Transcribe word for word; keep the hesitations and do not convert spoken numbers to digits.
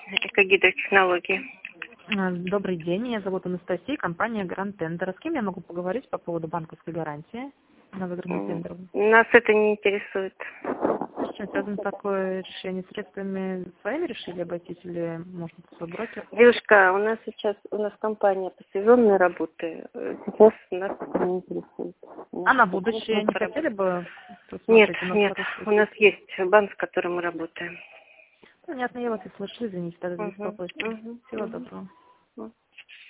Экогидротехнологии. А, Добрый день, меня зовут Анастасия, компания Гранд Тендер. С кем я могу поговорить по поводу банковской гарантии на выигранный М, тендер? Нас это не интересует. С чем связано такое решение? Средствами своими решили обойтись или, может быть, свой брокер? Девушка, у нас сейчас, у нас компания по сезонной работе. Э, Сейчас нас это не интересует. У нас А на это будущее не банковская хотели работа. бы Нет, посмотреть? У нас нет, хороший у нас путь. есть банк, с которым мы работаем. Понятно, я вас и слышу, извините, тогда за Угу, беспокойство. угу, Всего доброго. угу.